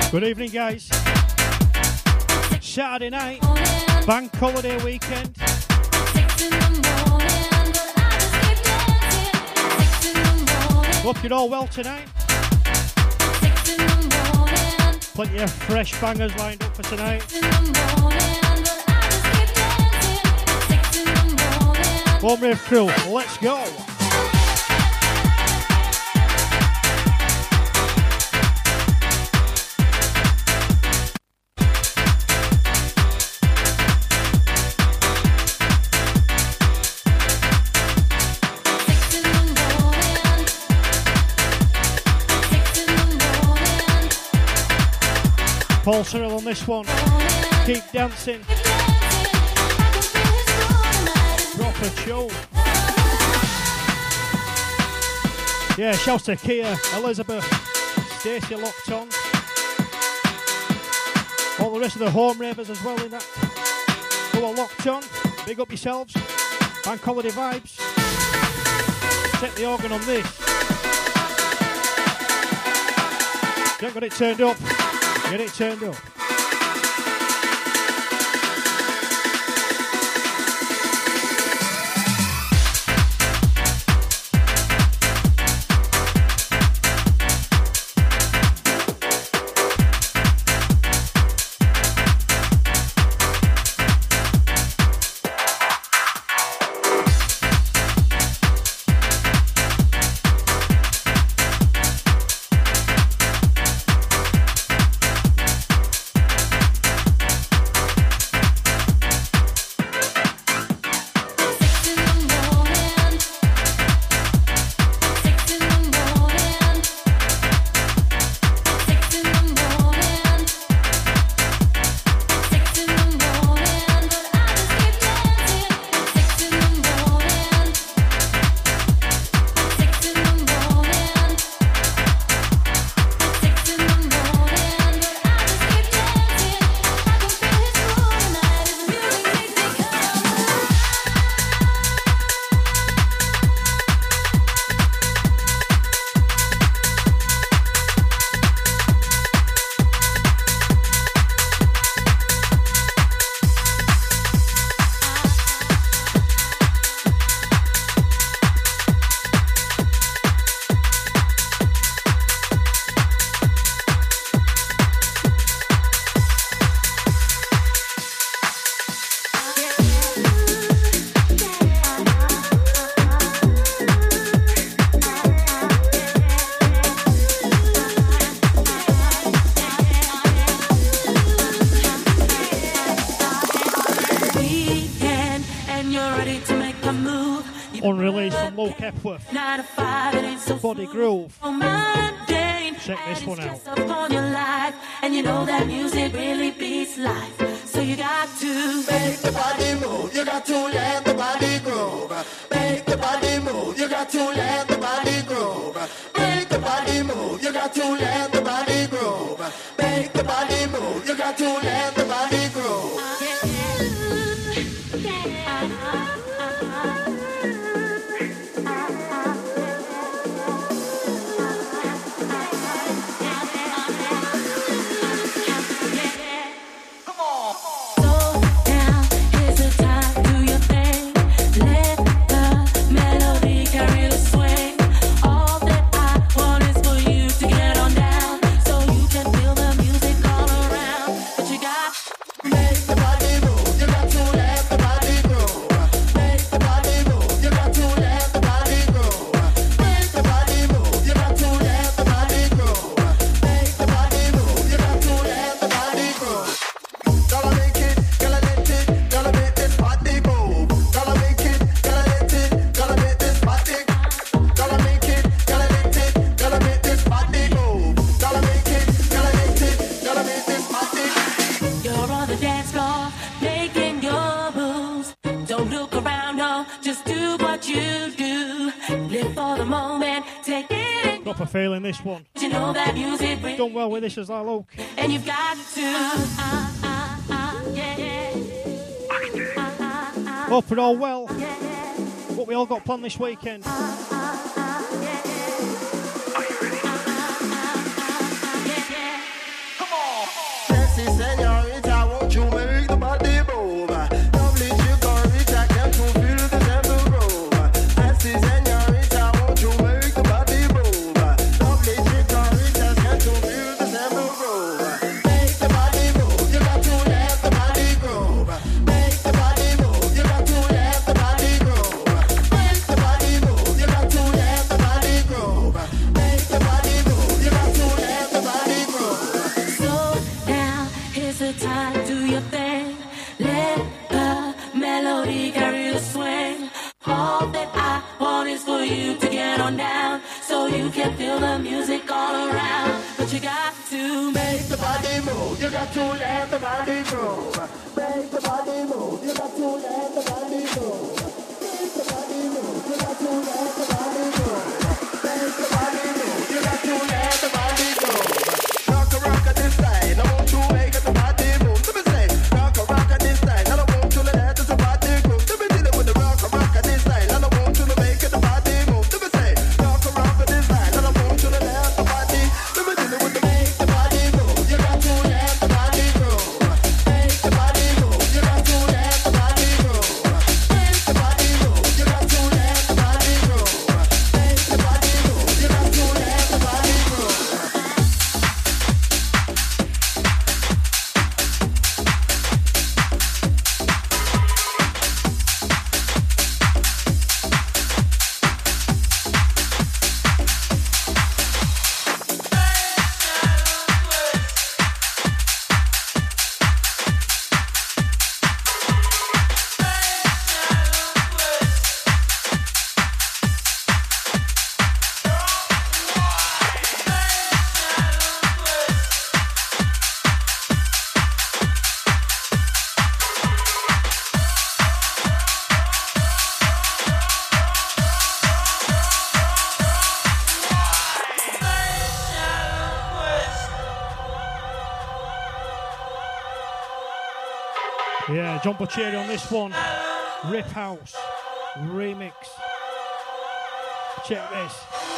Good evening, guys. Saturday night, bank holiday weekend. Hope you're all well tonight. Plenty of fresh bangers lined up for tonight. Home Rave crew, let's go. Paul Cyril on this one. Keep dancing. Proper show. Yeah, shouts to Kia, Elizabeth, Stacey locked on. All the rest of the home ravers as well in that. Who are locked on. Big up yourselves. Bank holiday vibes. Set the organ on this. You ain't got it turned up. Get it turned up. Body Groove. Check this one out. And you know that music really beats life. So you got to make the body move. You got to let the body groove. Make the body move. You got to let the body groove. Make the body move. You got to let the body groove. Make the body move. You got to let the body groove. Failing this one. You know that music done well with this as I look. And you've got to hope it all well. What we all got planned this weekend. Are you ready? Come on. move. You got to let the body move. Make the body move. You got to let the body move. Make the body move. You got to let the body move. Make the body move. You got to let the body move. Rock at this style. I want to make the body move. Let me say, rock at this style. I don't want to let the body move. Let me deal it with the rock at this style. I don't want to make the body move. Let me say, rock at this style. I don't want to let the body. Let me deal it with the make the body move. You got to let the body move. Make the body move. You got to let the body move. Make the body move. You got to let the body move. Make the body move. You got to let the body move. Yeah, John Buccieri on this one. Rip House remix. Check this.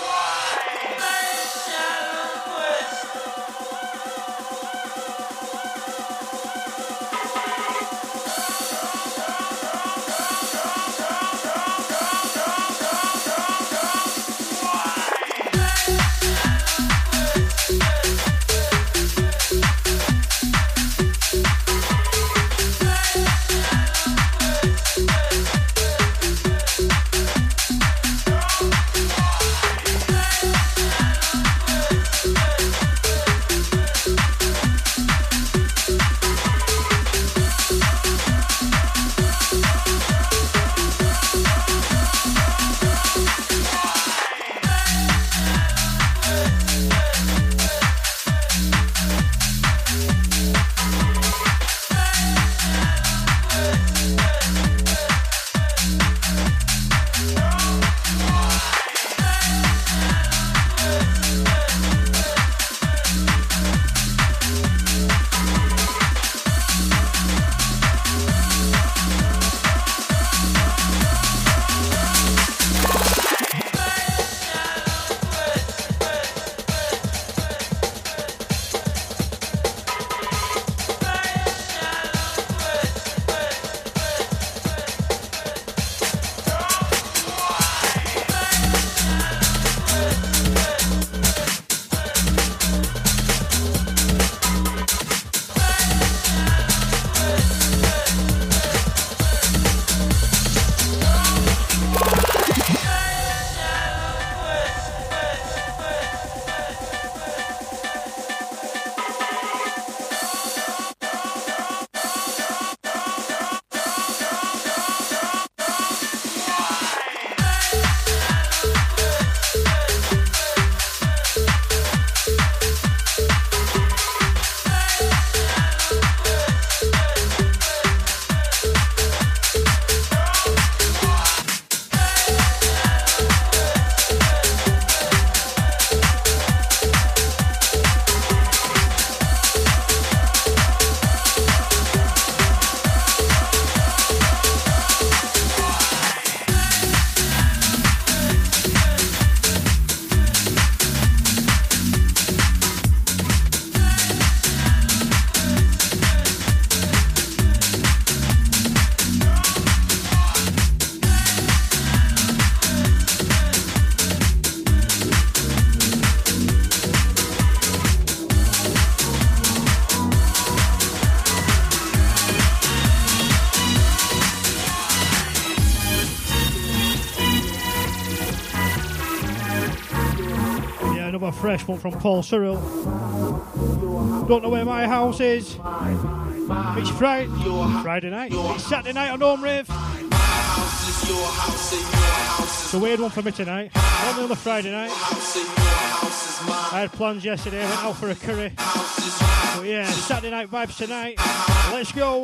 Fresh one from Paul Cyril. Don't know where my house is. It's Friday night. It's Saturday night on Home Rave. It's a weird one for me tonight. Only on a Friday night. I had plans yesterday, went out for a curry. But yeah, Saturday night vibes tonight. Let's go.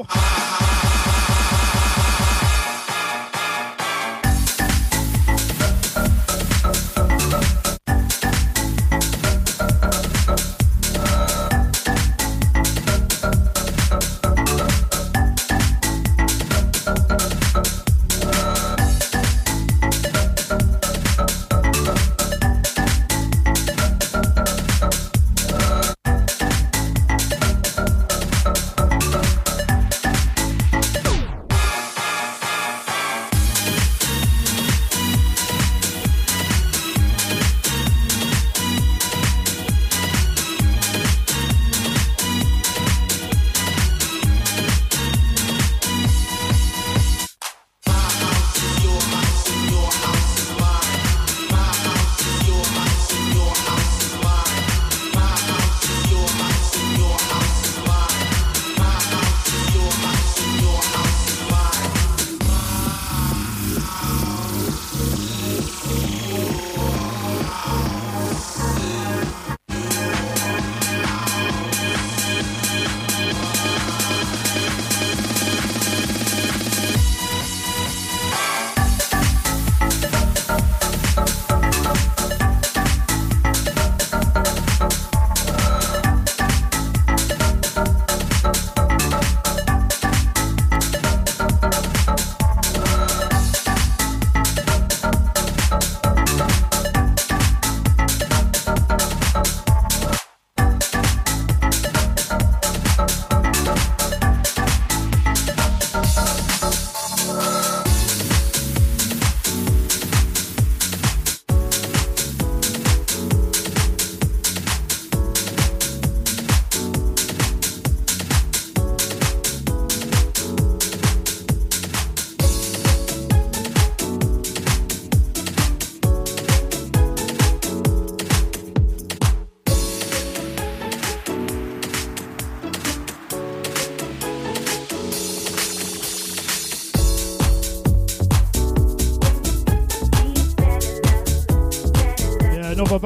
Another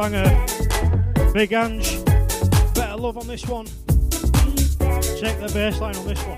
banger. Big Ange. Better Love on this one. Check the bass line on this one.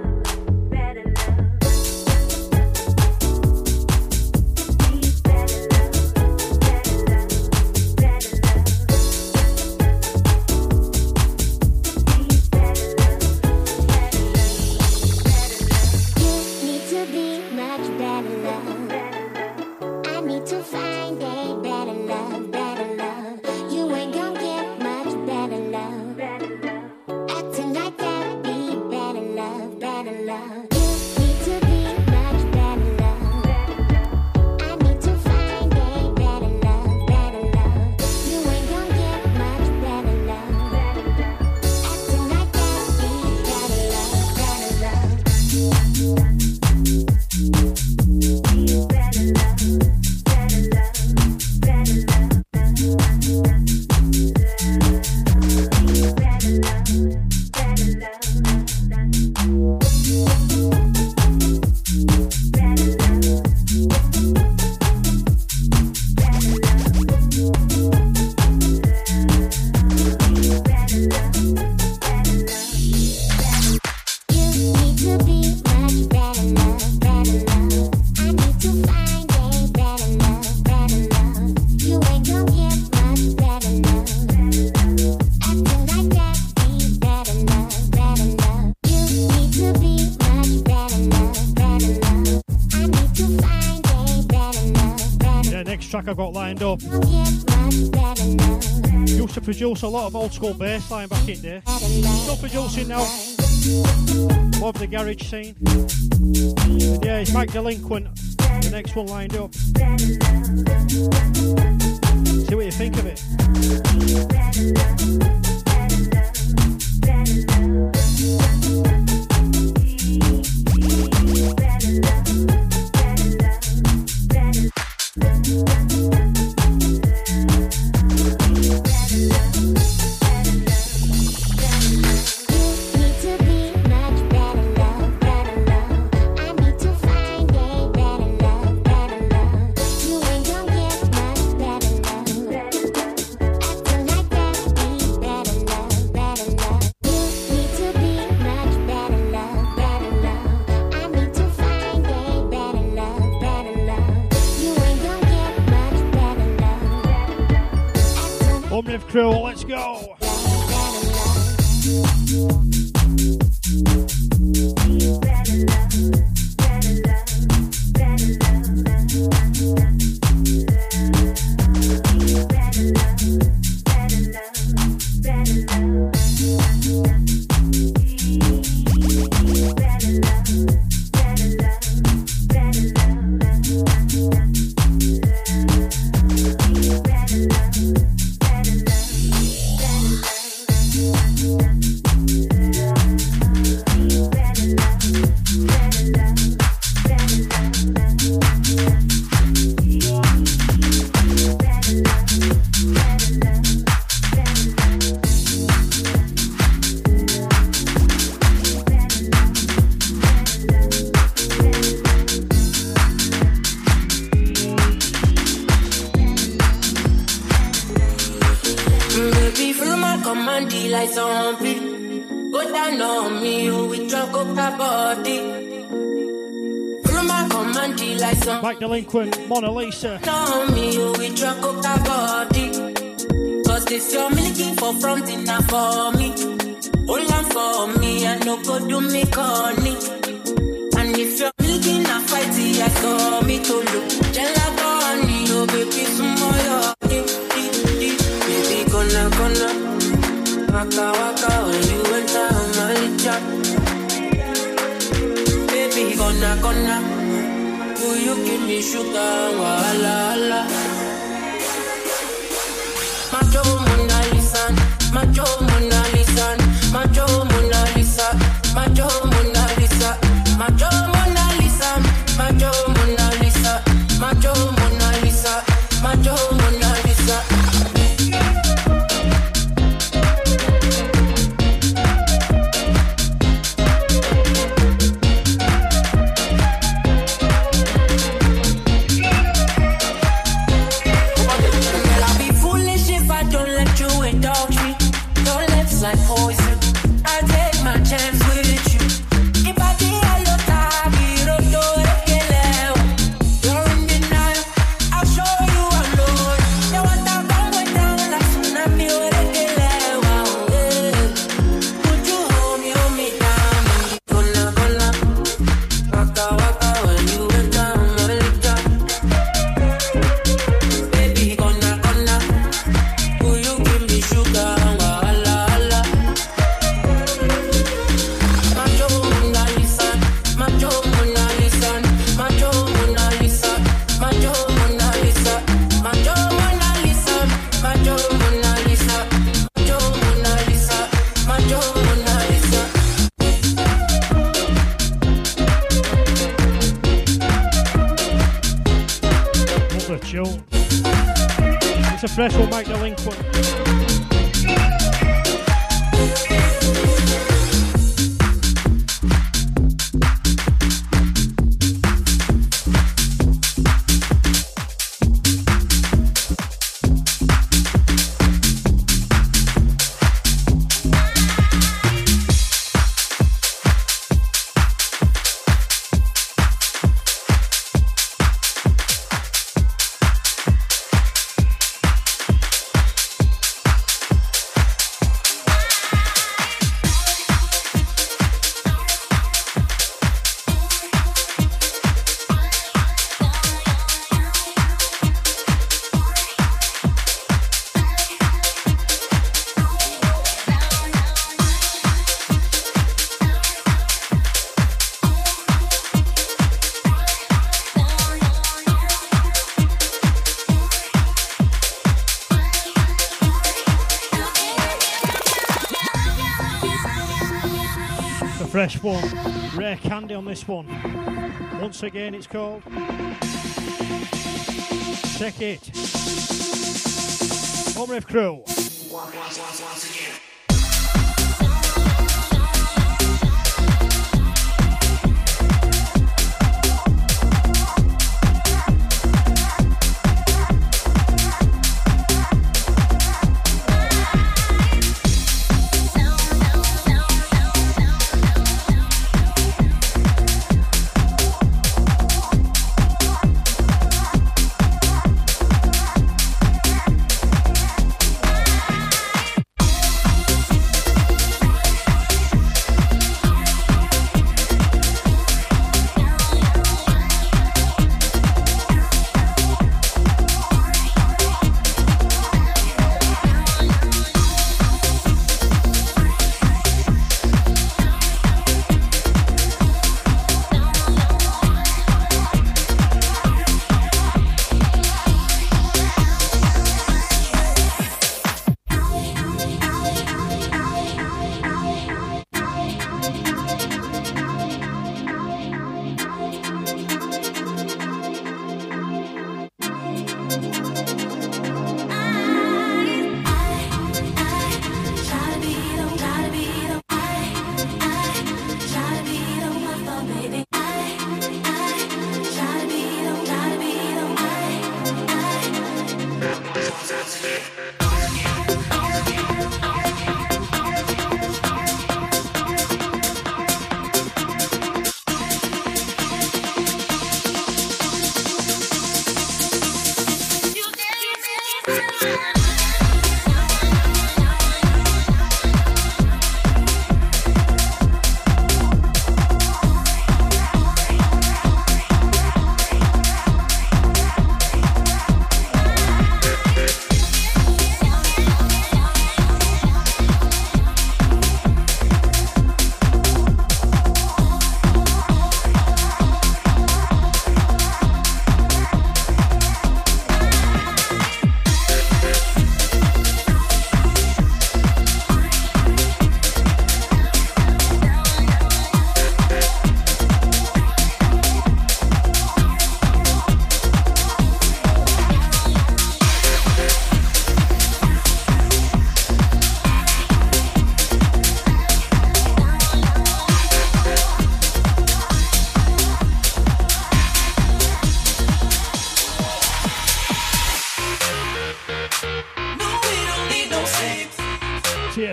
Track I got lined up. Used to produce a lot of old school bass line back in there. Still producing now. Love the garage scene. And yeah, it's Mike Delinquent. The next one lined up. See what you think of it. Crew, let's go. Mike Delinquent, Mona Lisa. Cause this you're looking for front enough for me. Hold on for me, I no go do me corny. And if you're looking a fight, I saw me to look. Jella bunny, oh baby, sumoyo. Baby, gonna. Waka, when you enter my chat. Baby, gonna. Will you give me sugar? Wala. Macho Mona Lisa, Macho Mona Lisa, Macho Mona Lisa, Macho Mona Lisa, Macho Mona Lisa, Macho Mona Lisa, Macho Mona Lisa, Macho Mona Lisa. It's a fresh one, Mike Delinquent. Fresh one, Rare Candy on this one. Once again, it's called Take It. Home Riff Crew. Once again.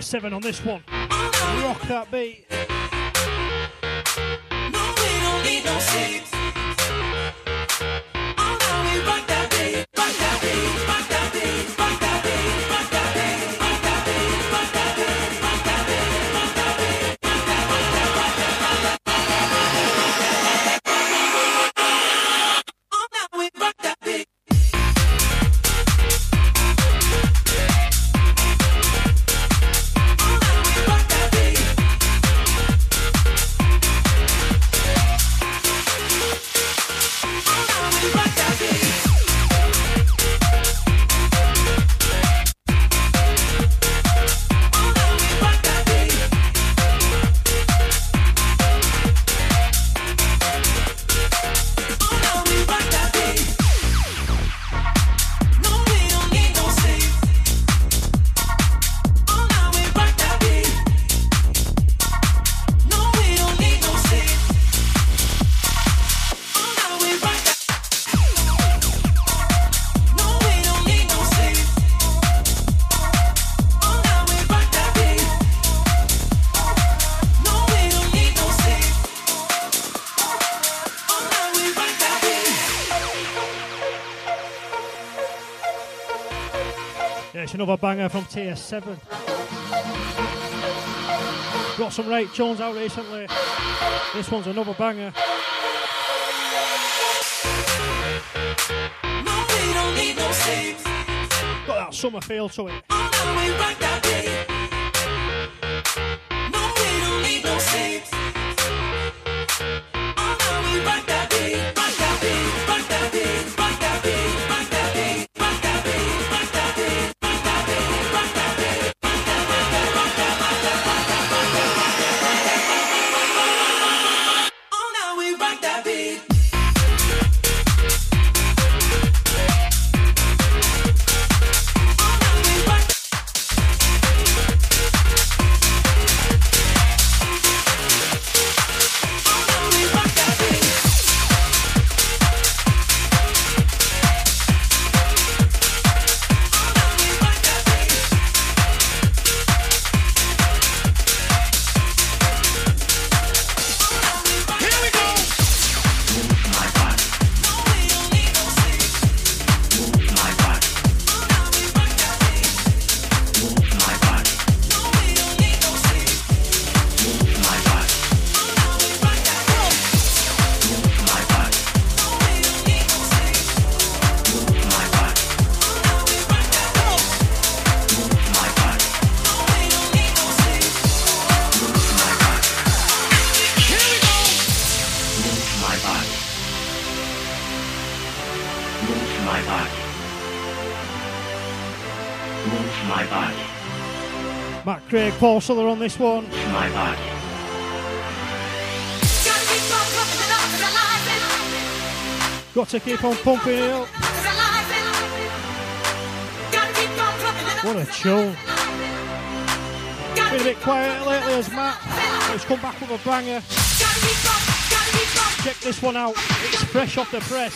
TS7 on this one. Rock that beat. No, we don't need no sleep. Oh, now we rock that beat, rock that beat, rock that beat, rock that beat, rock that beat, rock that beat, rock that beat, rock that beat, rock that beat, rock that beat. Oh, now we rock that beat. Another banger from TS7. Got some Ray Jones out recently. This one's another banger. No, we don't need no sleep. Got that summer feel to it. Oh, now we rock that beat. No, we don't need no sleep. Oh, now we rock that beat, rock that beat, rock that beat, rock that beat, rock that beat, rock that beat, rock that beat. Craig Paul Suller on this one. My body. Got to keep on pumping it up. What a tune. Been a bit quiet lately as Matt. Let's come back with a banger. Check this one out. It's fresh off the press.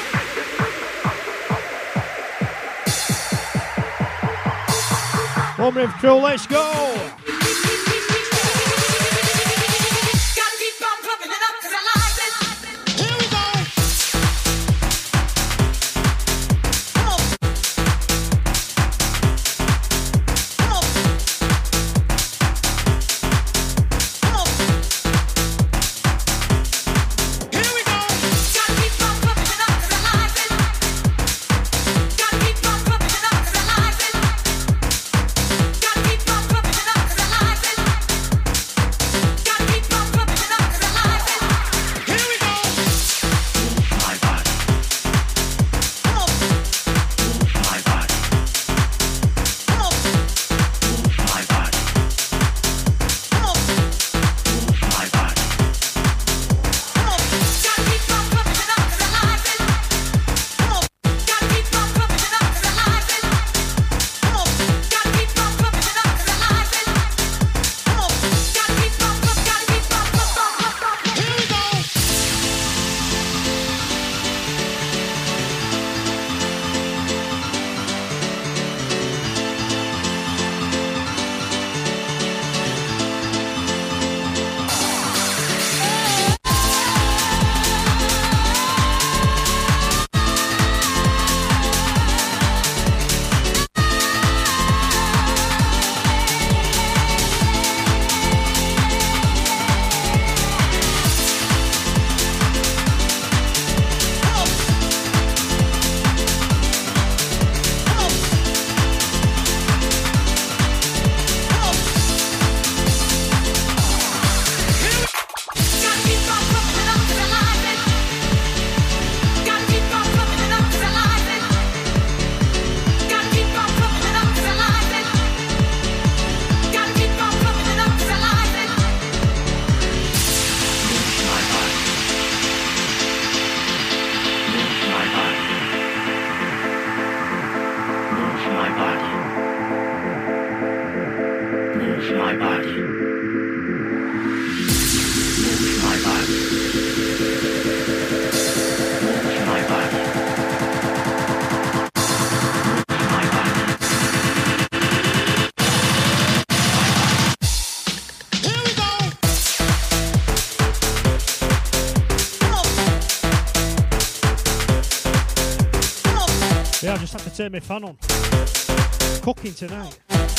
Home Riv Crew, let's go! Turn my fan on. Cooking tonight.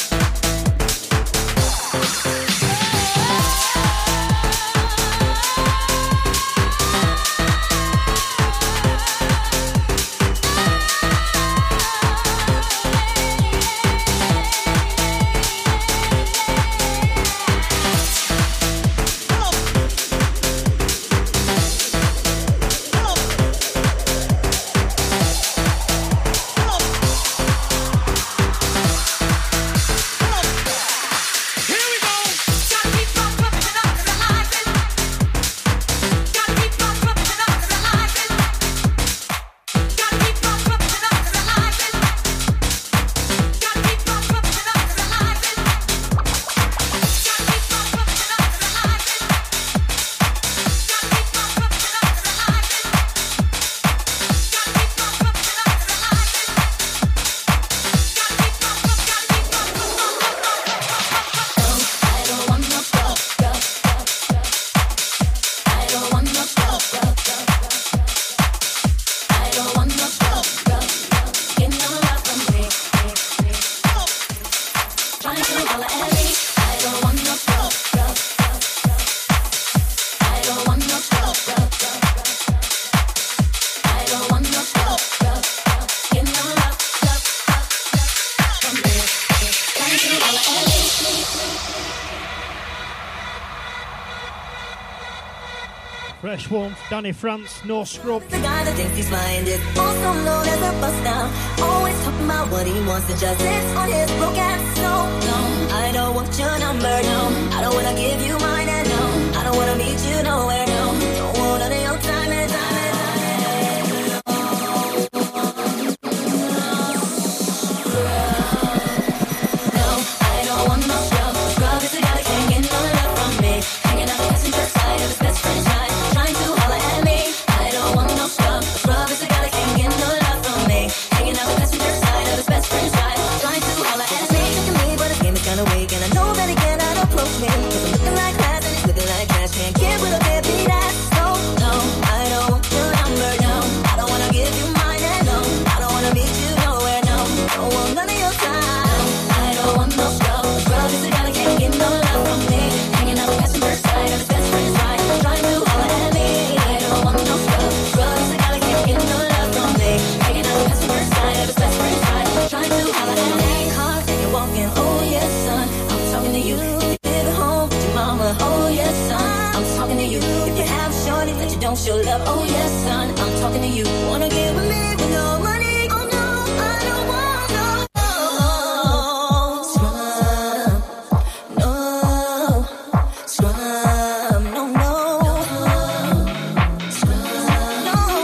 Fresh Warmth, Danny France, no scrub. The guy that thinks he's flying is also known as a bust down. Always talking about what he wants to just live on his broke ass. No, I don't want your number, no. I don't wanna give you mine, and no, I don't wanna meet you nowhere, no. Don't want none of your time and time. Show love, oh yes, son. I'm talking to you. Wanna get with me with no money? Oh no, I don't want no scrub, no scrub, no, scrub,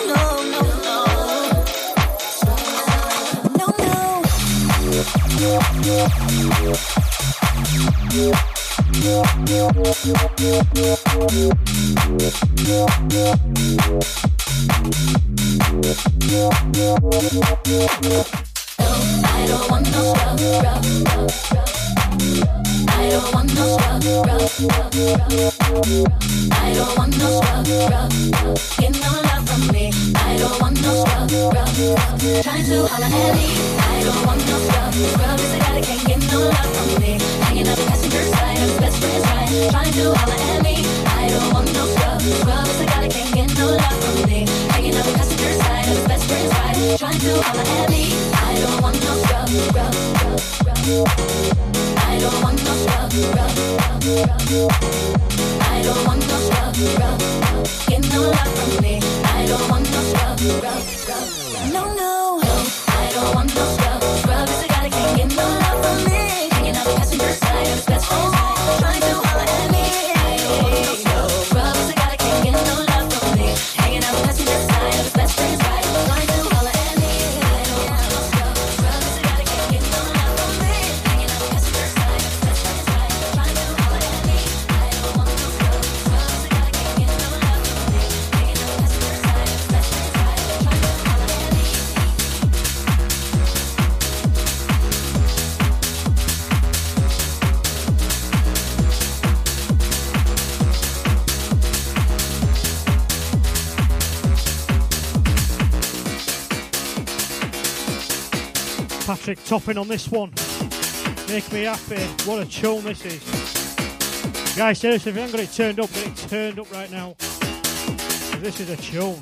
I don't want no scrub, I don't want no scrub, I don't want no scrub, get no love from me. I don't want no scrub, trying to holler at me. I don't want no scrub is a guy that can't get no love from me. Hanging out the passenger side of his best friend's ride, trying to holler at me. I don't want no scrub is a guy that can't get no love from me. Hanging out the passenger side of his best friend's ride, trying to holler at me. I don't want no scrub, I don't want no scrub, I don't want no scrub, get no love from me. I don't want no scrub, no, I don't want no scrub is a guy that can't get no love from me. Hanging out the passenger side of his best friend's ride, trying to holler at me. I don't want no scrub is a guy that can't get no love from me. Hanging out the passenger side of his best friend's ride, trying to holler at me. I don't want no scrub is a guy that can't get no love from me. Hanging out the passenger side of his best friend's ride, trying to Electric topping on this one. Make me happy. What a tune this is. Guys, seriously, if you haven't got it turned up, get it turned up right now. This is a tune.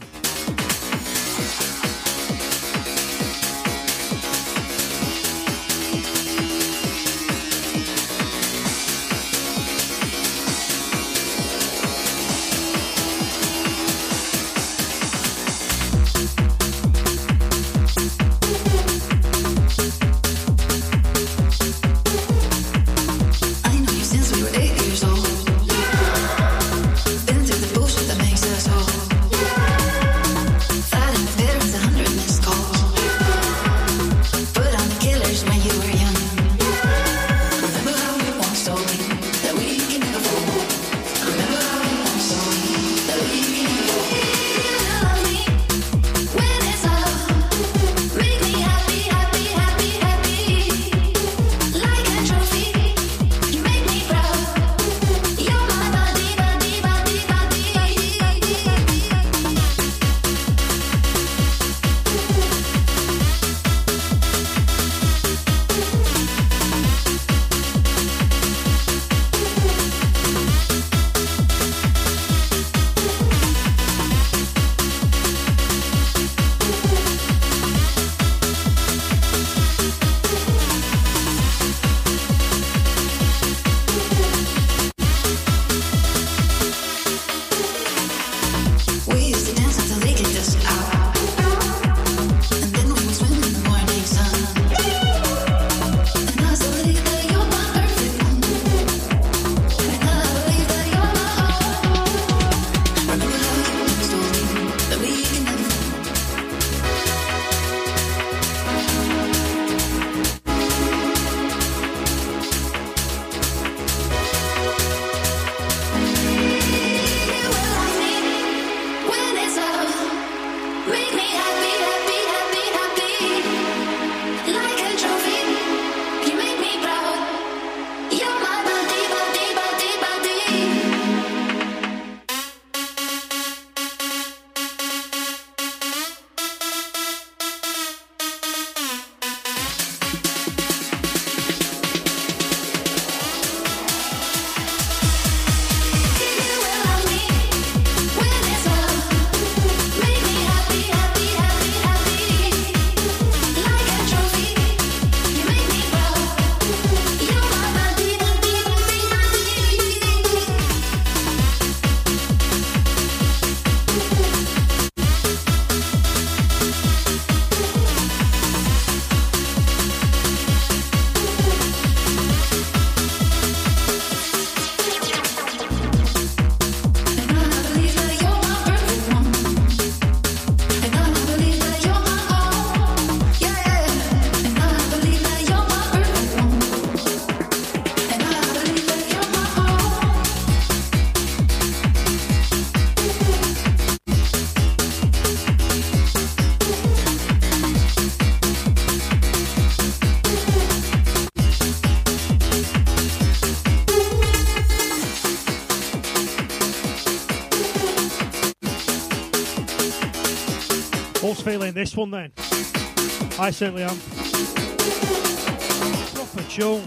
Feeling this one then? I certainly am. Proper tune.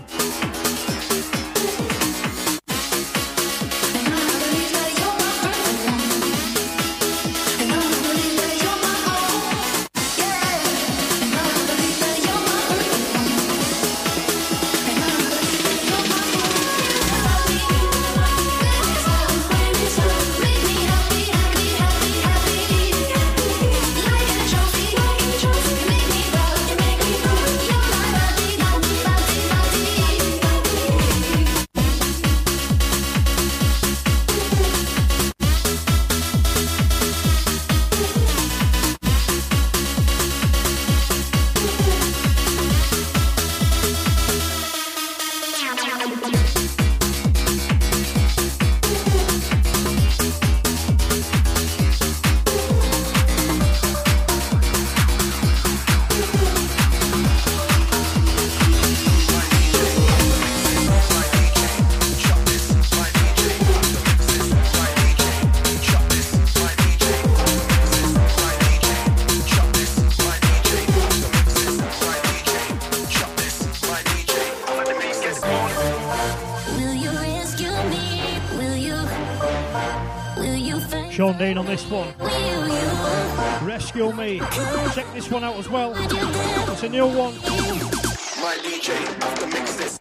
Make me proud, you make me proud. You're my body, body, body, body. Sean Dean on this one. Rescue Me. Check this one out as well. It's a new one. My DJ, have to mix this.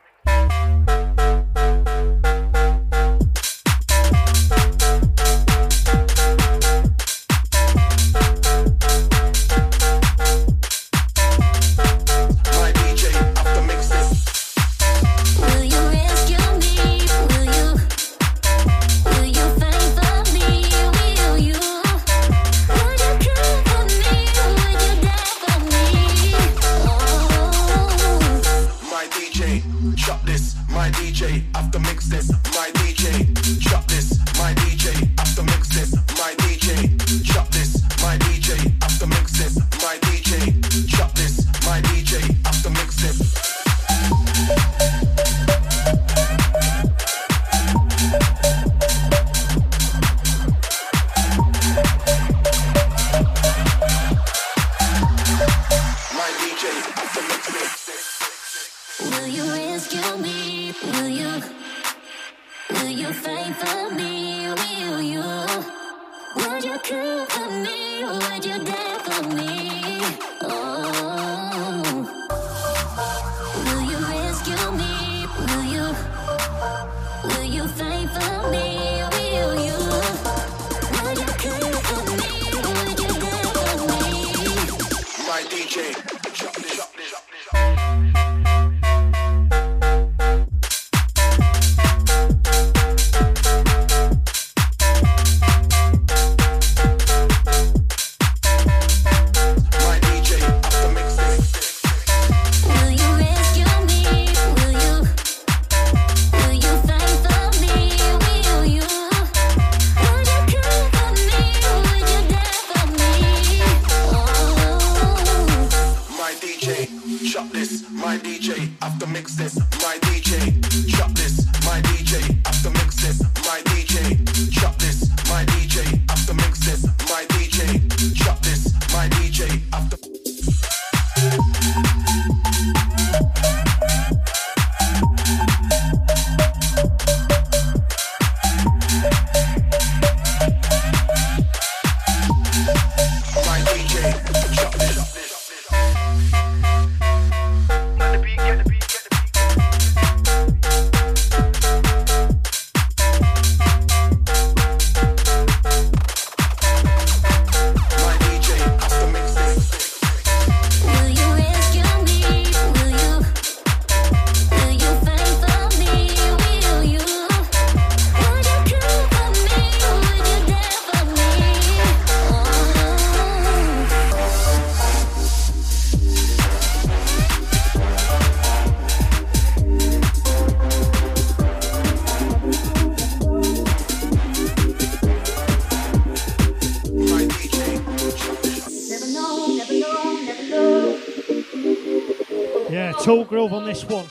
Tool Groove on this one.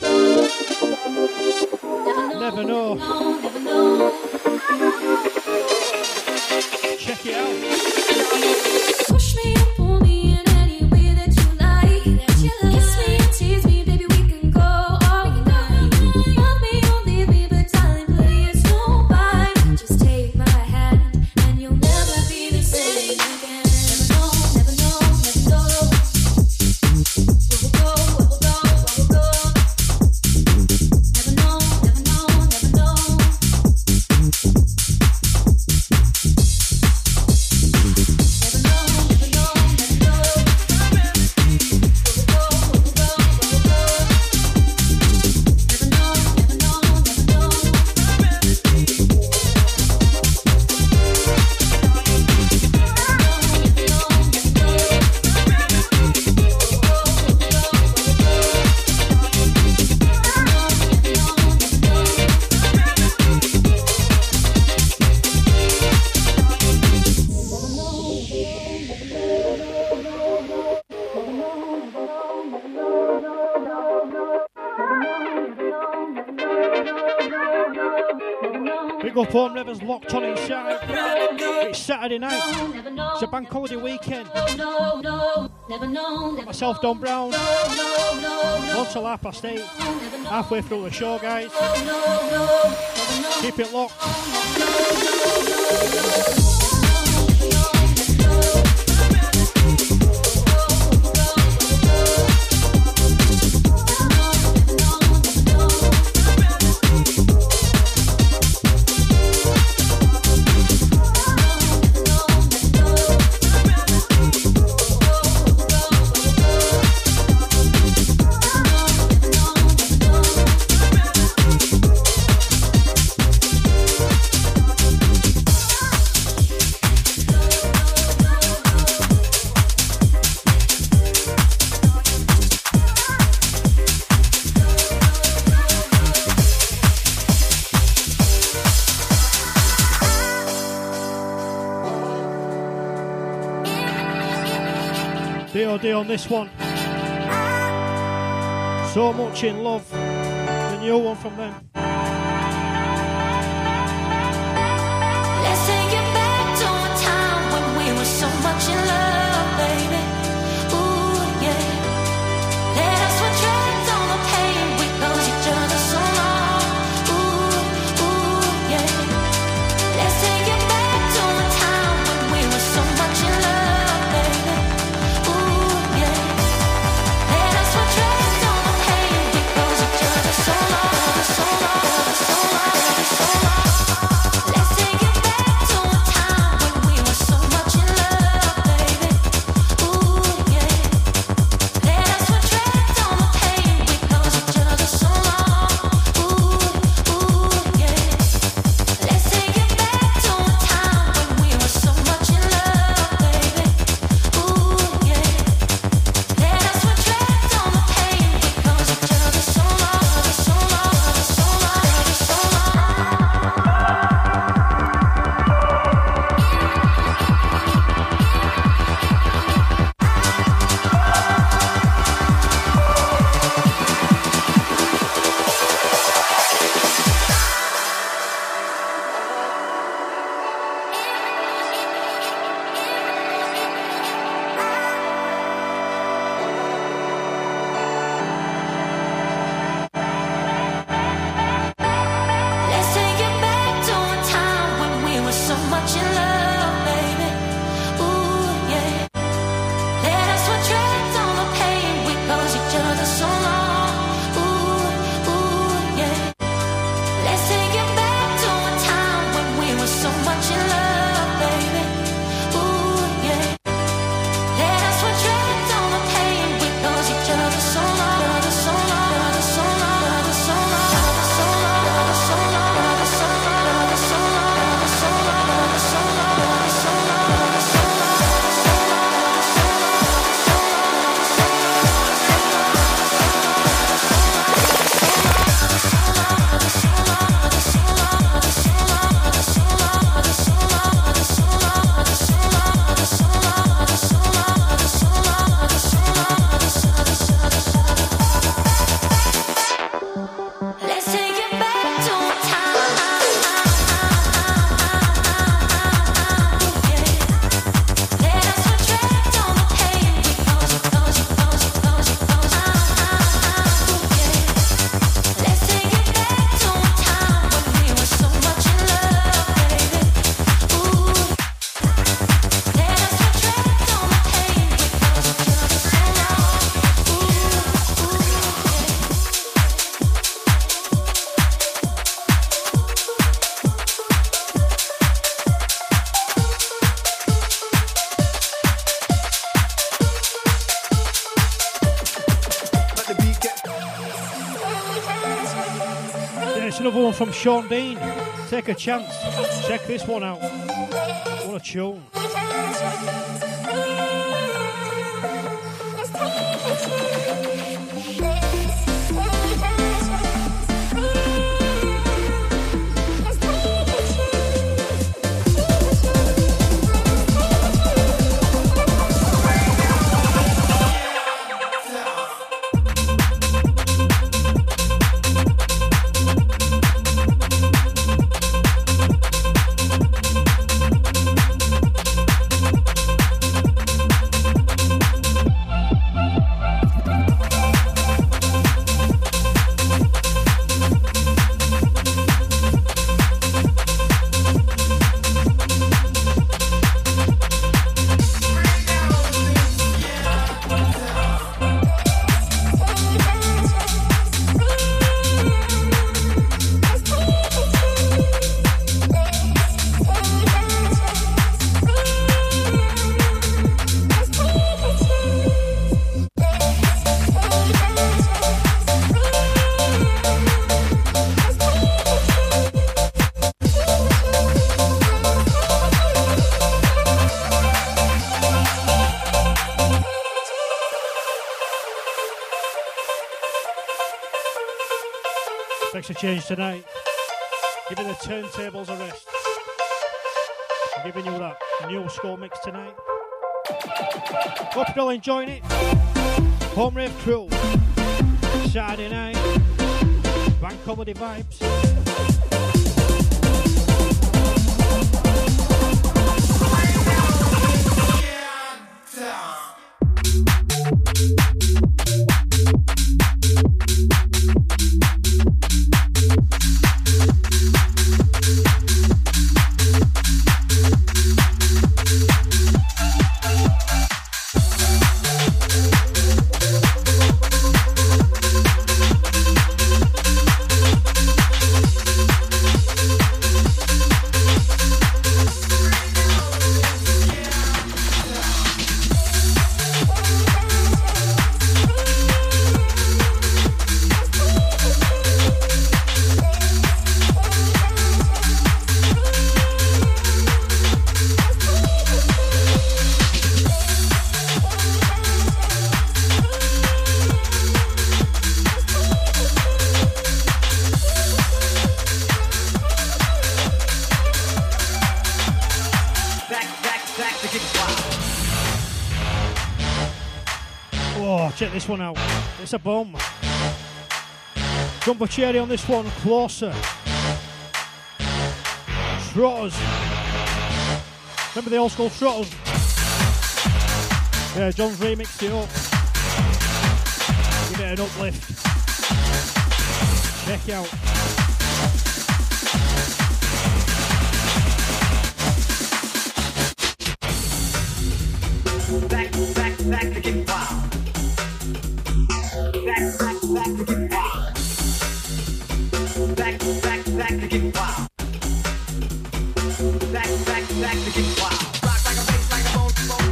Never know. Check it out. Push me up, pull me in any way that you like. Kiss me and tease me, baby, we can go all night. Love me or leave me, but darling, please don't bite. Just take my hand and you'll never be the same again. Never know, never know, never know. Where we'll go, where we'll go. Never know, never know, never know. Big up Home Rivers locked on inside. It's Saturday night. It's a bank holiday weekend. Myself, Don Brown. 1 till 8:30. Halfway through the show, guys. Keep it locked. DOD on this one. So Much in Love, the new one from them. Let's take it back to a time when we were so much in love, baby. Ooh, yeah. Let us retract all the pain we caused each other so long. Ooh, ooh, yeah. Let's take it back to a time when we were so much in love, baby. Ooh, yeah. Let us retract all the pain we caused each other so long, so long, so long, so long. Let's take it back to a time when we were so much in love, baby. Ooh, yeah. Let us retract all the pain we caused each other so long. Ooh, ooh, yeah. Let's take it back to a time when we were so much in love, baby. Ooh, yeah. Let us retract all the pain we caused each other so long, so long, so long, so long. Let's take it back to a time when we were so much in love, baby. Ooh, yeah. Let us retract all the pain we caused each other so long. Ooh, ooh, yeah. Let's take it back to a time when we were so much in love, baby. Ooh, yeah. Let us retract all the pain we caused each other so long, so long, so long, so long, so long, so long, so long, so long, so long, so long, so long, so Let's take it back to a time. Let us retract all the pain we caused. Let's take it back to a time when we were so much in love, baby. Ooh, let us retract all the pain we caused each other so long. Ooh, ooh, yeah. Let the beat get. Yeah, it's another one from Sean Dean. Take a chance. Check this one out. What a tune. Makes a change tonight. Giving the turntables a rest. I'm giving you that new school mix tonight. Hope you're all enjoying it. Home Rave Crew. Saturday night. Bank holiday vibes. Check this one out. It's a bomb. Jumbo Cherry on this one. Closer. Trotters. Remember the old school Trotters? Yeah, John's remixed it up. Give it an uplift. Check it out. Back to get wild. Back to get wild. Back to get wild. Back to get wild. Rock like a bass, like a bone.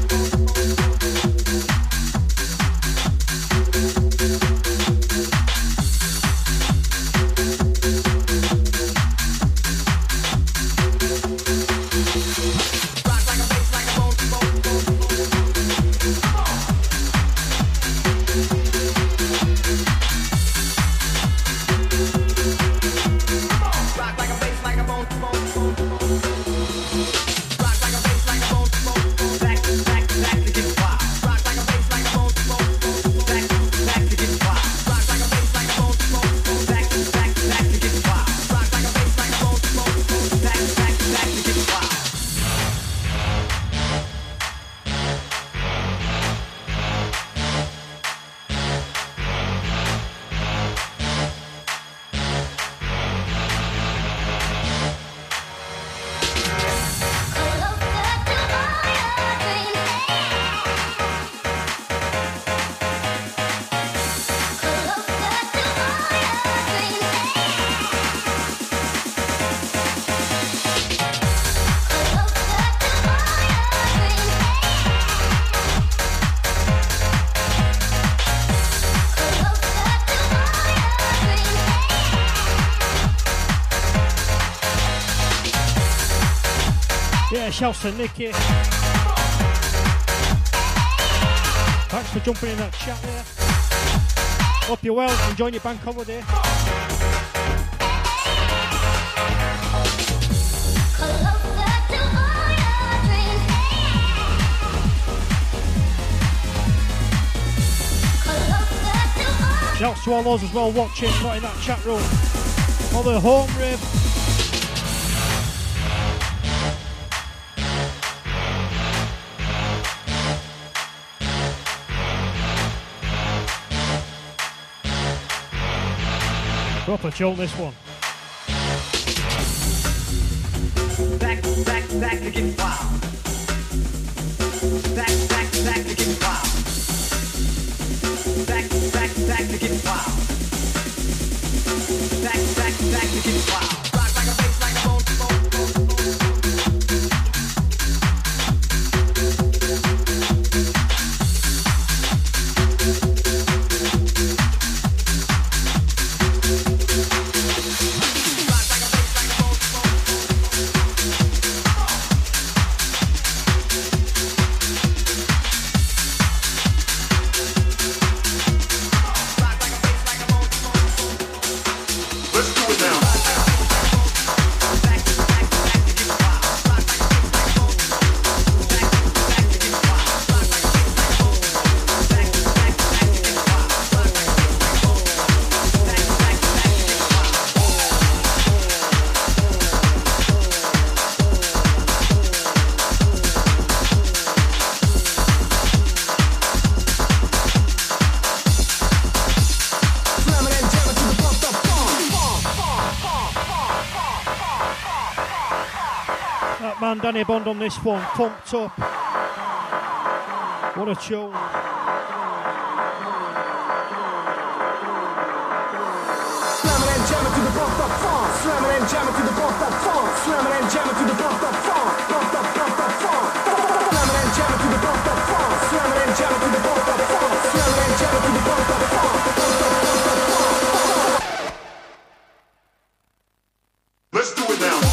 Shouts to Nikki. Thanks for jumping in that chat there. Hope you're well, enjoying your bank holiday. Shouts to all those as well watching, not in that chat room. All the home rave. Proper chill this one. Back to get wild. Back to get wild. Back to get wild. Back to get wild. Rock like a bass, like a bone. That man Danny Bond on this one, pumped up. What a tune. Slamming and jamming to the bumped up funk. Slamming and jamming to the bumped up funk. Slamming and jamming to the bumped up funk. Bumped up funk. Slamming and jamming to the bumped up funk. Slamming and jamming to the bumped up funk. Slamming and jamming to the bumped up funk. Let's do it now.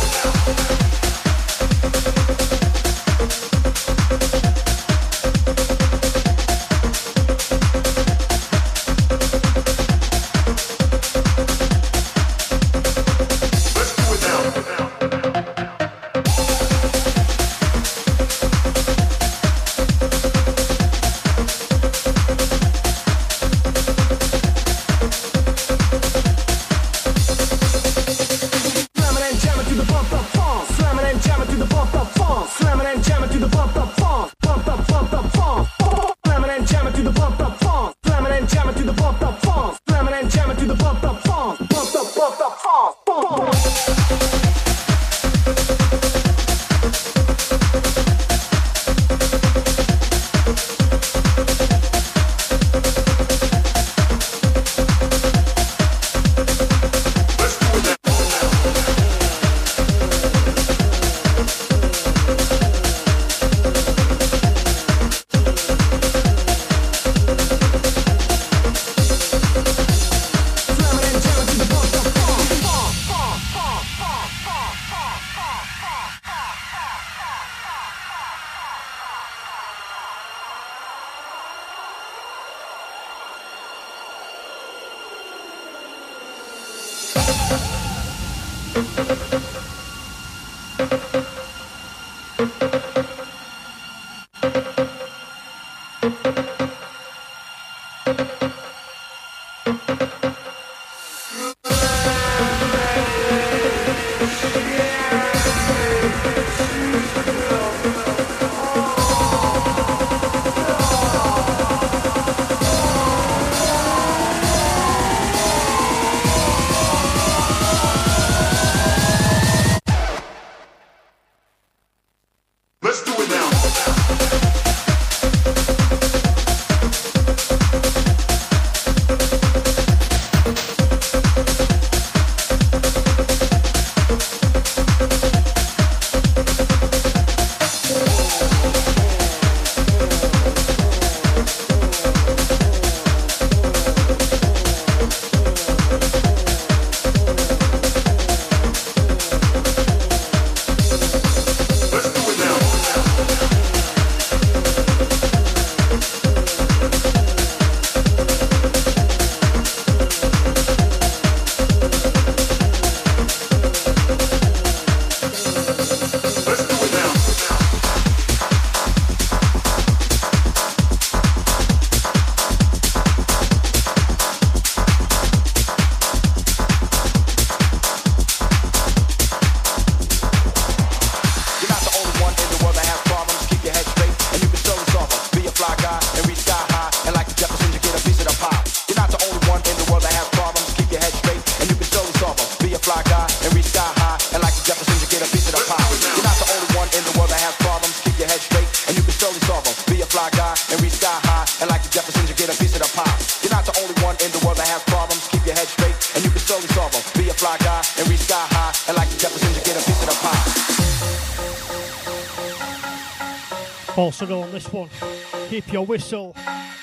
Falsetto on this one. Keep your whistle.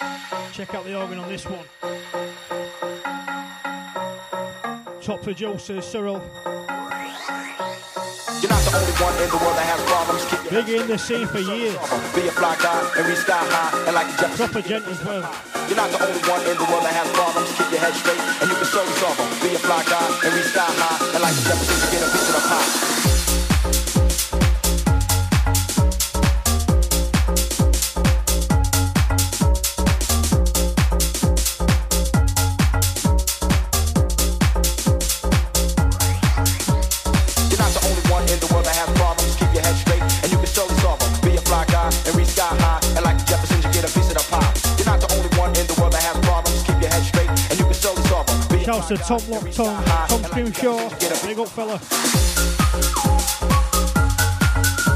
Check out the organ on this one. Top producers, Cyril. You're not the only one in the world that has problems. Big in the scene for years. Be a fly guy and reach sky high and like the Jefferson. Proper gent as well. You're not the only one in the world that has problems. Keep your head straight and you can slowly solve them. Be a fly guy and reach sky high and like the Jeffersons, you get a piece of the pie. Shouts to Tom Lockton, Tom Scrimshaw, big up fella.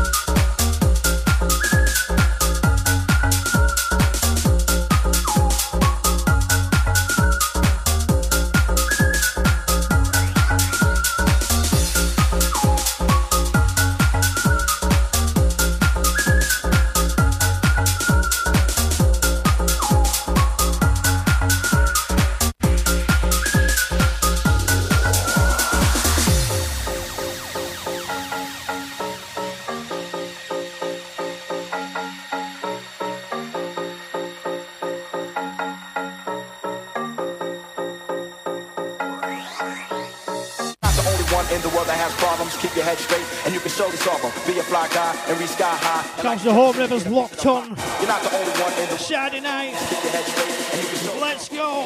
in the world that has problems. Keep your head straight, and you can surely solve them. Be a fly guy and reach sky high. Comes the Home Rivers locked on. You're not the only one in the Saturday night. Keep your head straight, and you can surely Let's go.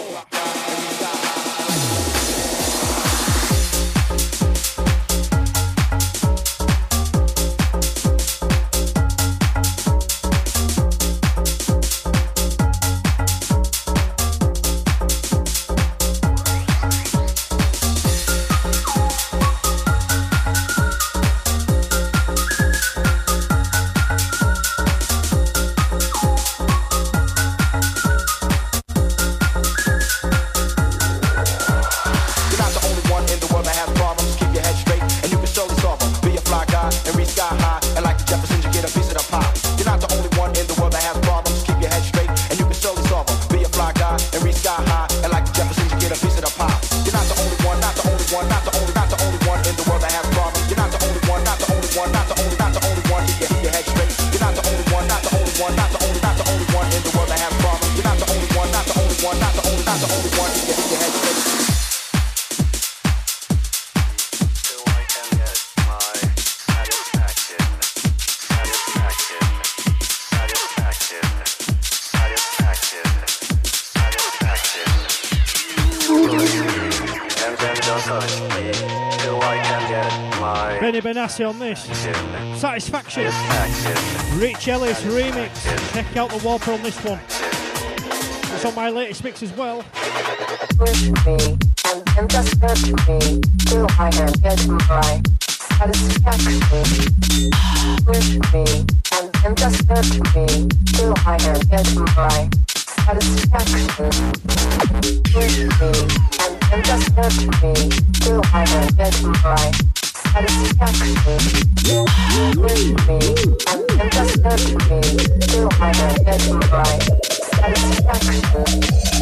Benny Benassi on this. Satisfaction. Rich Ellis remix. Check out the Warper on this one. It's on my latest mix as well. Push me and then just hurt me till I can get my satisfaction. Push me and then just hurt me till I can get my satisfaction. Push me and then just hurt me till I can get my satisfaction. Push me and then just hurt me till I can get my satisfaction.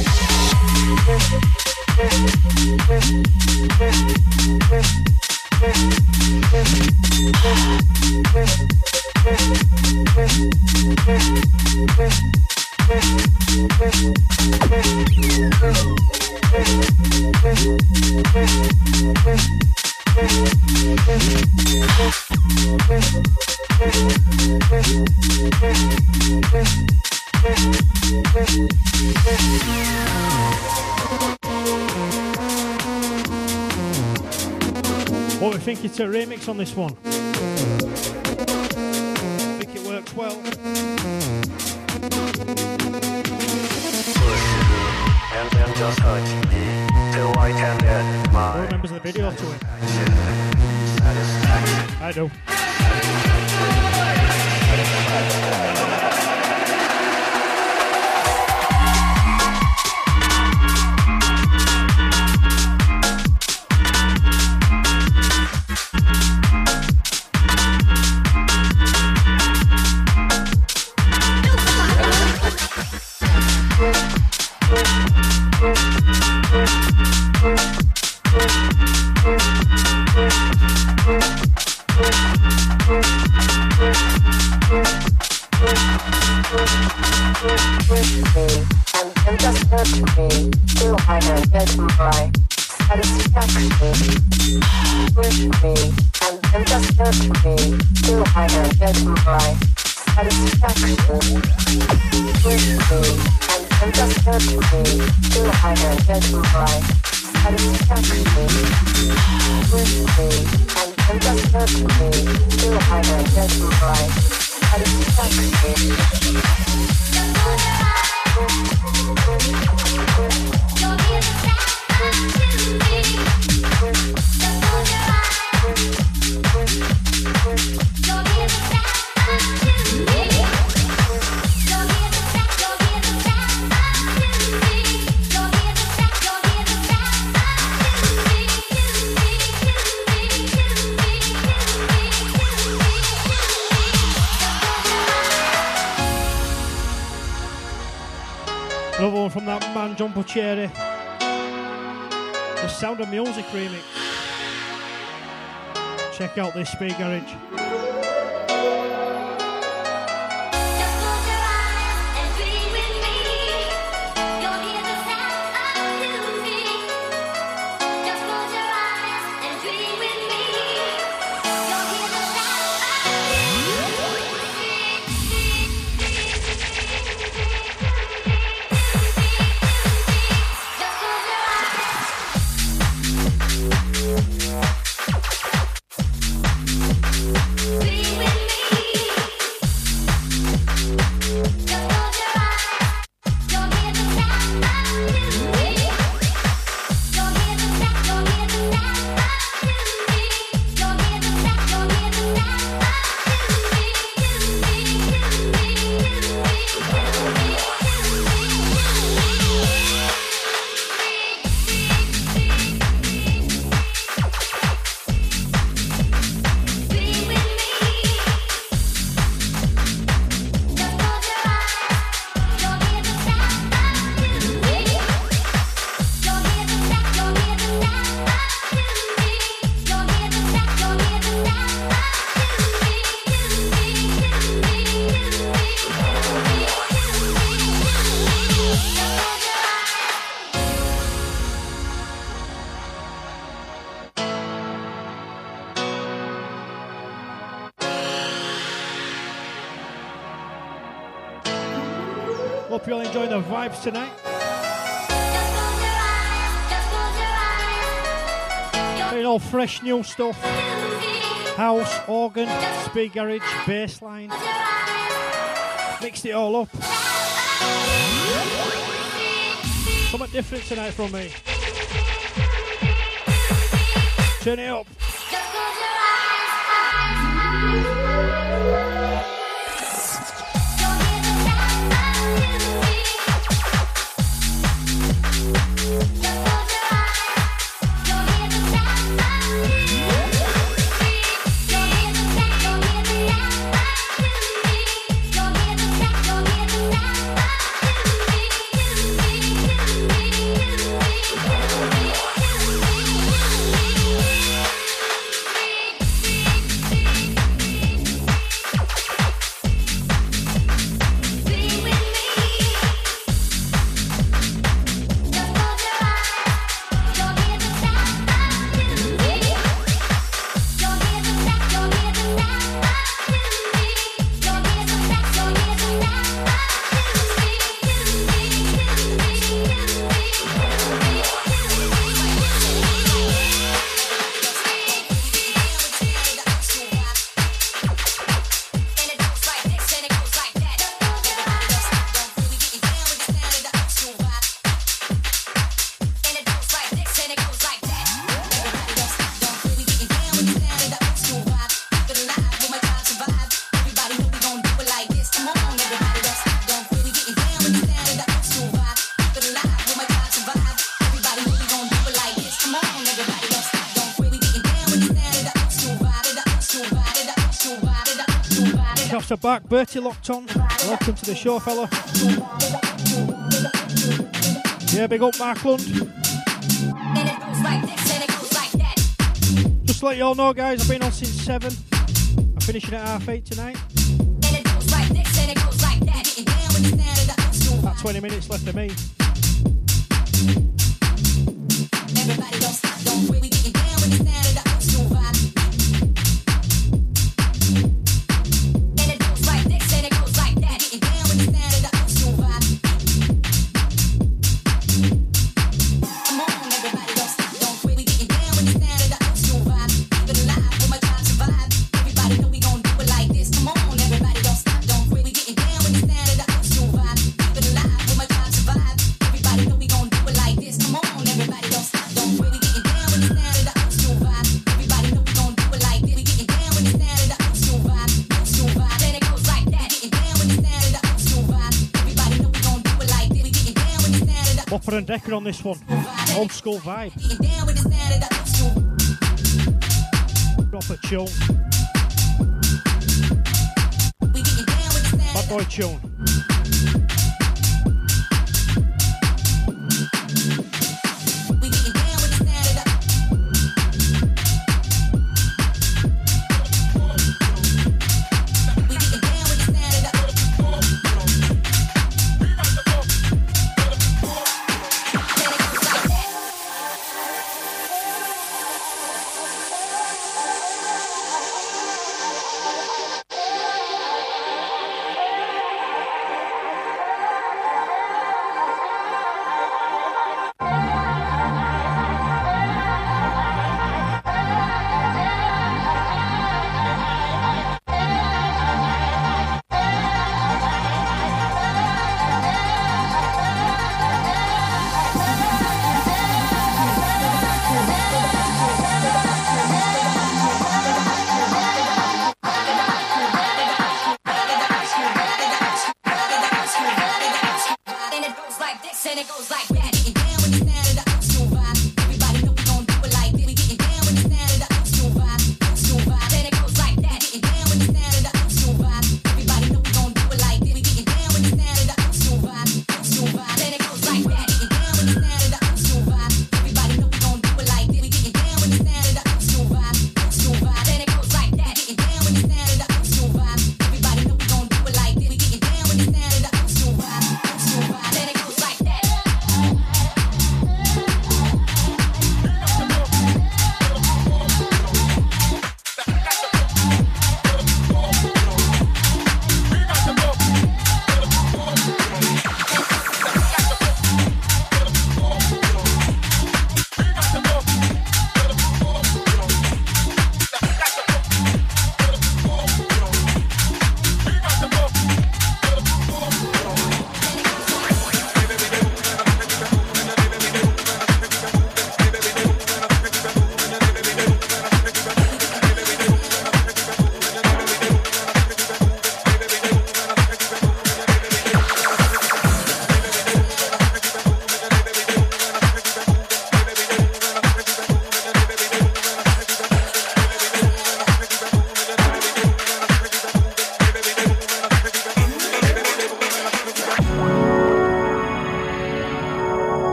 What we think it's a remix on this one. I think it works well. And then just touch me till I can get my. Who remembers the video to it? I do. Another one from that man John Puccieri. The Sound of Music remix. Check out this Speed Garage. With me. Hope you're all enjoying the vibes tonight. You know, fresh new stuff. House, organ, speed garage, bass line. Mixed it all up. Something different tonight from me. Turn it up. Back, Bertie locked on. Welcome to the show, fella. Yeah, big up Mark Lund. Just to let you all know, guys, I've been on since 7. I'm finishing at 8:30 tonight. About 20 minutes left of me. Everybody don't stop, don't quit, we getting down with the sound of the old school vibe. Whopper and Decker on this one. Old school vibe. Proper tune. Bad boy tune.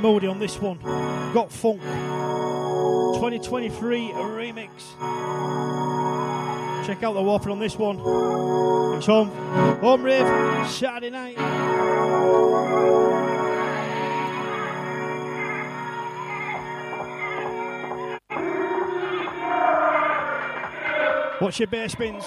Moody on this one. Got Funk. 2023 remix. Check out the Whopper on this one. It's Home Rave, Saturday night. Watch your bass spins.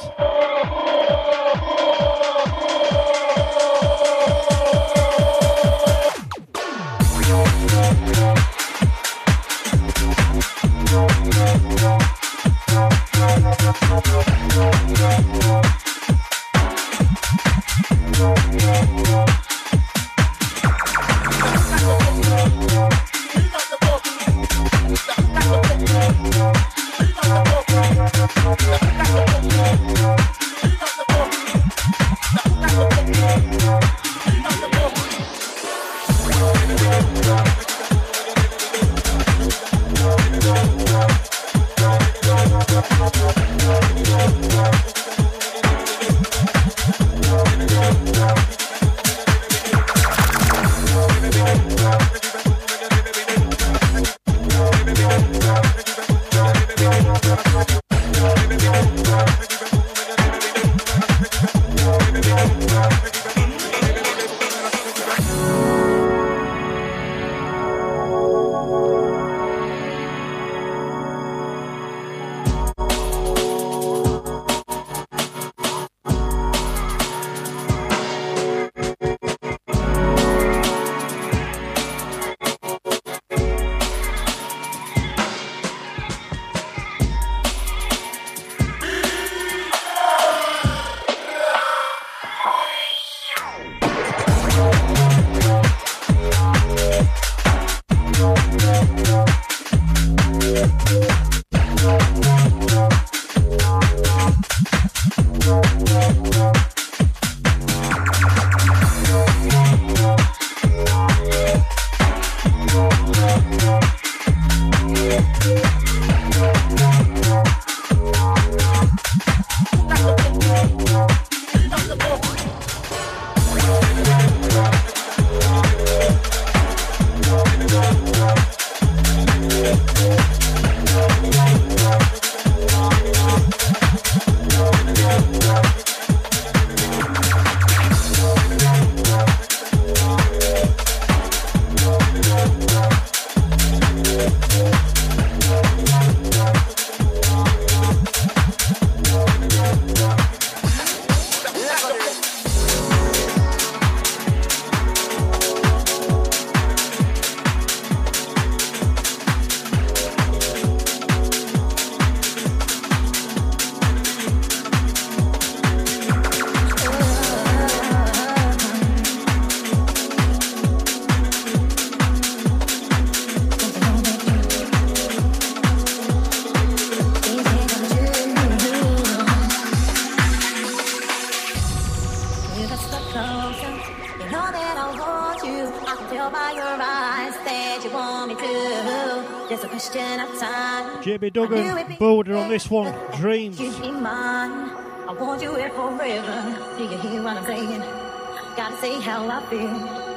JB Duggan, Boulder on this one, Dreams. You be mine, I want you here forever. Do you hear what I'm saying? Gotta say how I feel.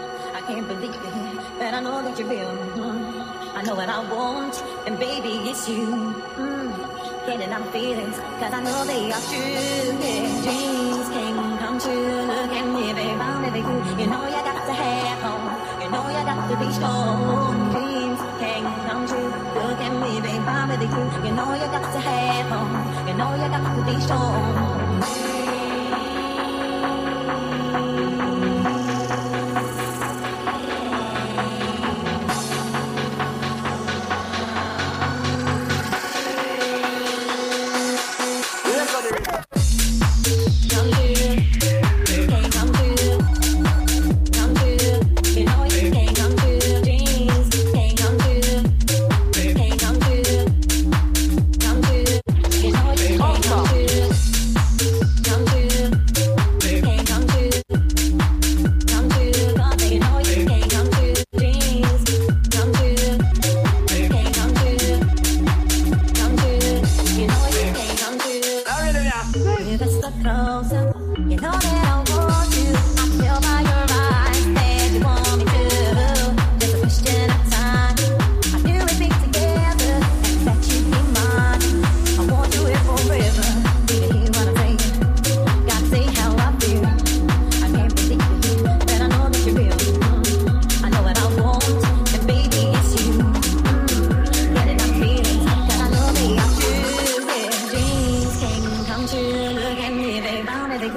I can't believe it, but I know that you're real. I know what I want, and baby, it's you. Getting out feelings, cause I know they are true. Yeah. Dreams can come true. Look at me, babe, I'm living good. You know you got to have home. You know you got to be strong. Dreams can come true. Look at me, babe, I'm really cool. You know you got to have home. You know you got to be strong. JB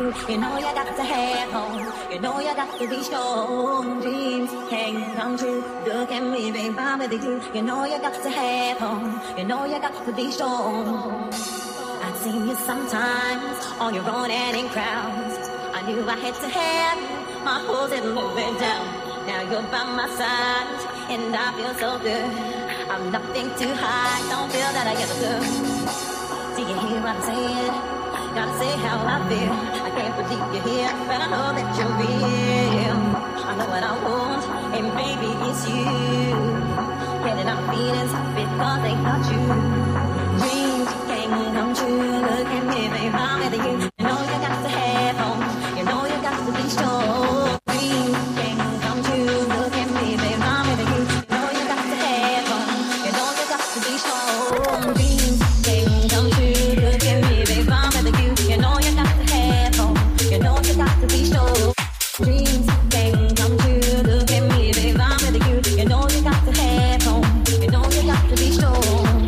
do. You know you got to have home. You know you got to be strong. Dreams can come true. Look at me, babe, I'm with you. You know you got to have home. You know you got to be strong. I've seen you sometimes on your own and in crowds. I knew I had to have you. My hopes didn't move it down. Now you're by my side, and I feel so good. I'm nothing too high, don't feel that I ever could. Do you hear what I'm saying? Gotta say how I feel. I can't believe you're here, but I know that you're real. I know what I want, and baby, it's you. Getting our feelings because they got you. Dreams can come true. Look at me, babe, I'm with you. You know you got to have home. You know you got to be strong. Dreams can come true. Look at me, babe, I'm with you. You know you got to have home. You know you got to be strong. Dreams can come true. Look at me, babe, I'm with you. You know you got to have home. You know you got to be strong. Dreams can come true. Look at me, babe, I'm with you. You know you got to have home. You know you got to be strong.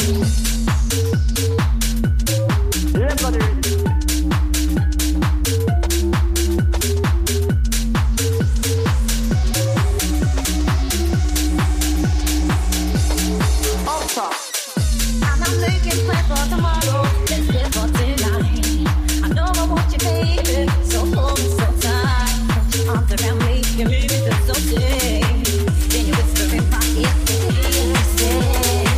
I'm not making plans for tomorrow. Let's live for tonight. I know I want you, baby. So hold me so tight. Put your arms around me. You make me feel so safe. Then you whisper in my ear. You say.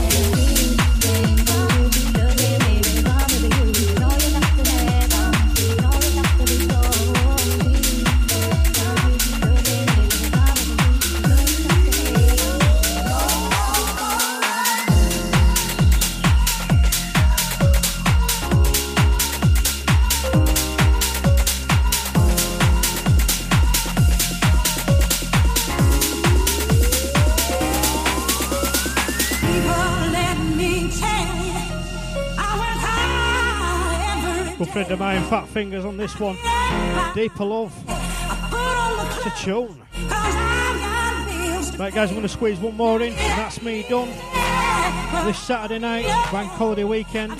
Good friend of mine, Fat Fingers on this one. Deeper Love. It's a tune. Right guys, I'm going to squeeze one more in. That's me done. This Saturday night, bank holiday weekend.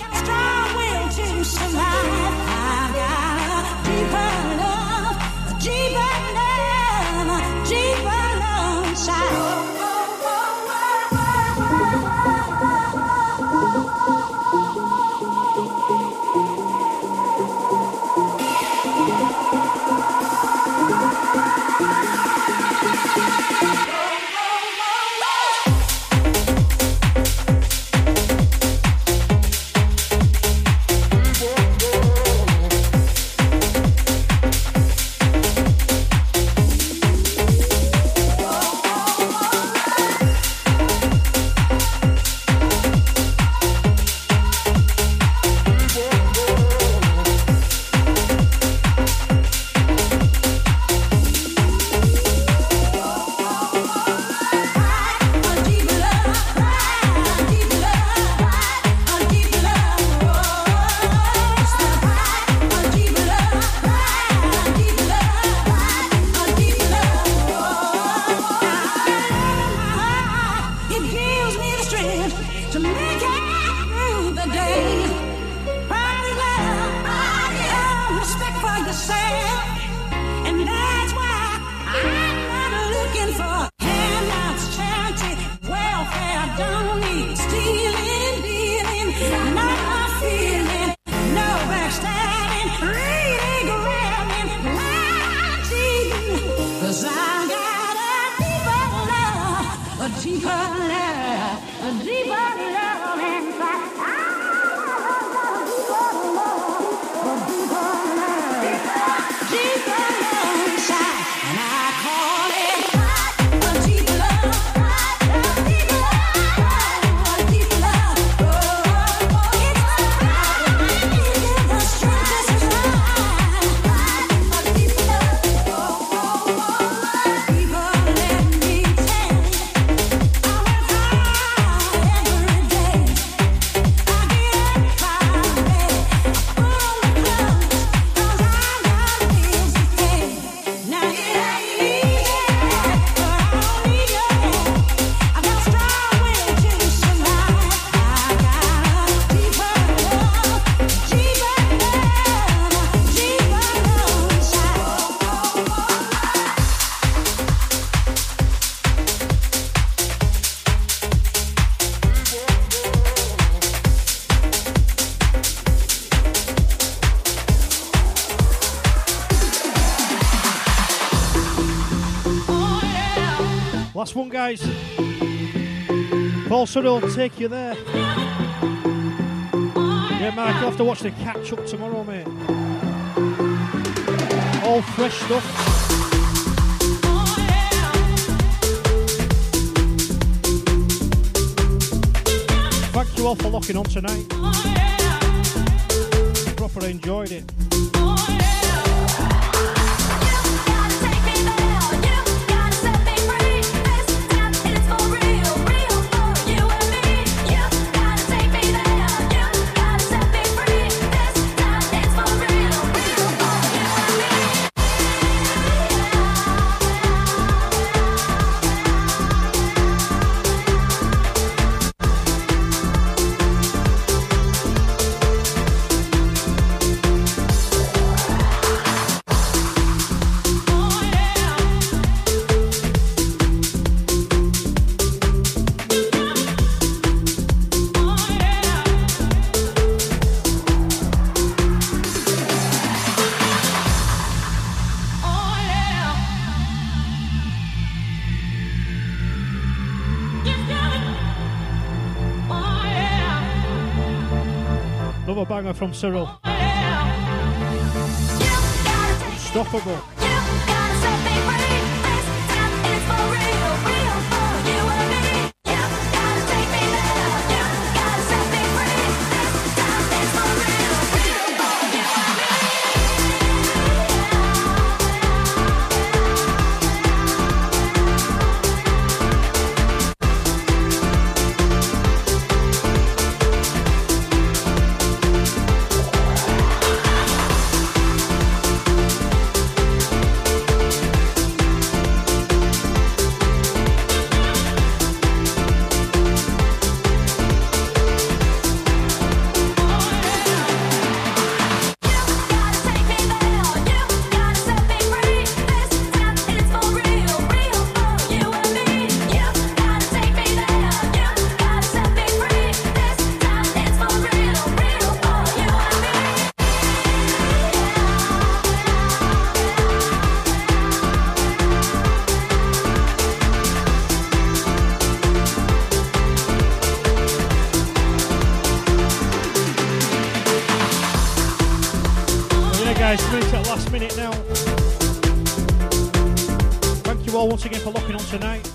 Last one, guys. Paul Sudder will take you there. Yeah, Mark, you'll have to watch the catch up tomorrow, mate. All fresh stuff. Thank you all for locking on tonight. Properly enjoyed it. Another banger from Cyril. Unstoppable. Last minute now. Thank you all once again for locking on tonight.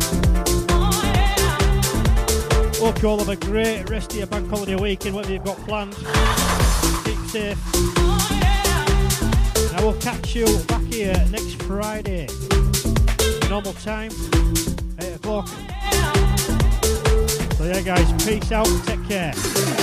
Hope you all have a great rest of your bank holiday weekend, whatever you've got planned. Keep safe. And I will catch you back here next Friday. Normal time, 8 o'clock. So yeah guys, peace out, take care.